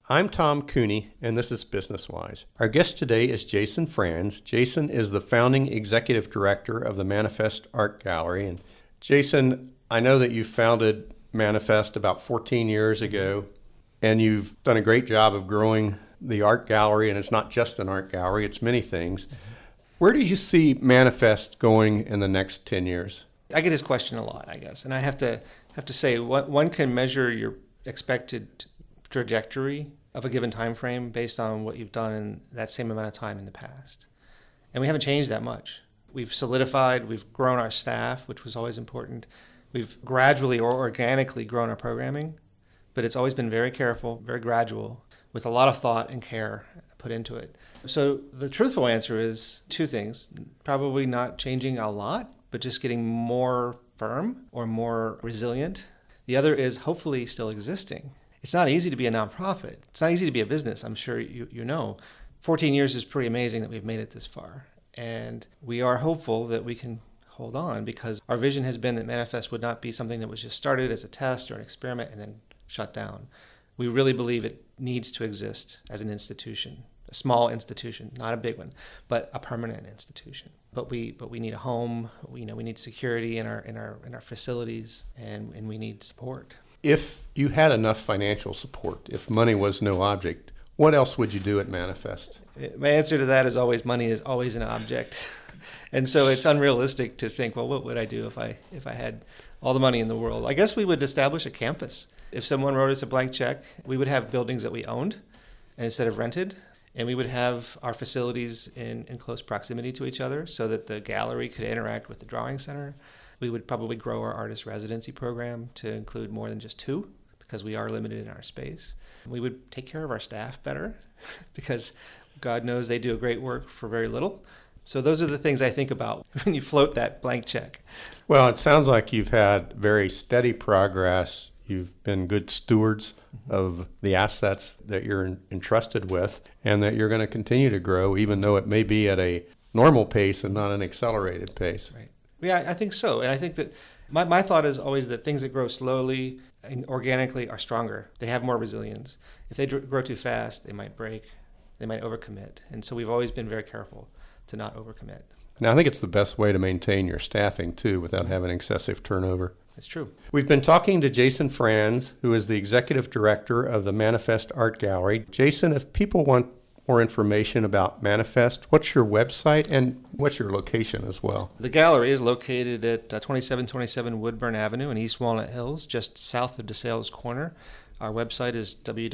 I'm Tom Cooney, and this is Business Wise. Our guest today is Jason Franz. Jason is the founding executive director of the Manifest Art Gallery. And Jason, I know that you founded Manifest about 14 years ago, and you've done a great job of growing the art gallery, and it's not just an art gallery, it's many things. Where do you see Manifest going in the next 10 years? I get this question a lot, I guess, and I have to say one can measure your expected trajectory of a given time frame based on what you've done in that same amount of time in the past. And we haven't changed that much. We've solidified, we've grown our staff, which was always important. We've gradually or organically grown our programming, but it's always been very careful, very gradual, with a lot of thought and care put into it. So the truthful answer is two things. Probably not changing a lot, but just getting more firm or more resilient. The other is hopefully still existing. It's not easy to be a nonprofit. It's not easy to be a business, I'm sure you know. 14 years is pretty amazing that we've made it this far. And we are hopeful that we can hold on because our vision has been that Manifest would not be something that was just started as a test or an experiment and then shut down. We really believe it needs to exist as an institution, a small institution, not a big one, but a permanent institution. But we need a home. We need security in our facilities, and we need support. If you had enough financial support, if money was no object, what else would you do at Manifest? My answer to that is always money is always an object. And so it's unrealistic to think, well, what would I do if I had all the money in the world? I guess we would establish a campus. If someone wrote us a blank check, we would have buildings that we owned instead of rented. And we would have our facilities in close proximity to each other so that the gallery could interact with the drawing center. We would probably grow our artist residency program to include more than just 2 because we are limited in our space. We would take care of our staff better because God knows they do a great work for very little. So those are the things I think about when you float that blank check. Well, it sounds like you've had very steady progress. You've been good stewards of the assets that you're entrusted with, and that you're going to continue to grow, even though it may be at a normal pace and not an accelerated pace. Right. Yeah, I think so. And I think that my thought is always that things that grow slowly and organically are stronger. They have more resilience. If they grow too fast, they might break. They might overcommit. And so we've always been very careful to not overcommit. Now, I think it's the best way to maintain your staffing, too, without having excessive turnover. It's true. We've been talking to Jason Franz, who is the executive director of the Manifest Art Gallery. Jason, if people want more information about Manifest, what's your website and what's your location as well? The gallery is located at 2727 Woodburn Avenue in East Walnut Hills, just south of DeSales Corner. Our website is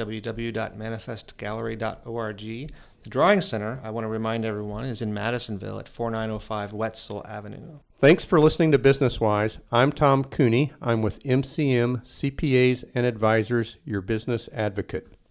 www.manifestgallery.org. The Drawing Center, I want to remind everyone, is in Madisonville at 4905 Wetzel Avenue. Thanks for listening to Business Wise. I'm Tom Cooney. I'm with MCM CPAs and Advisors, your business advocate.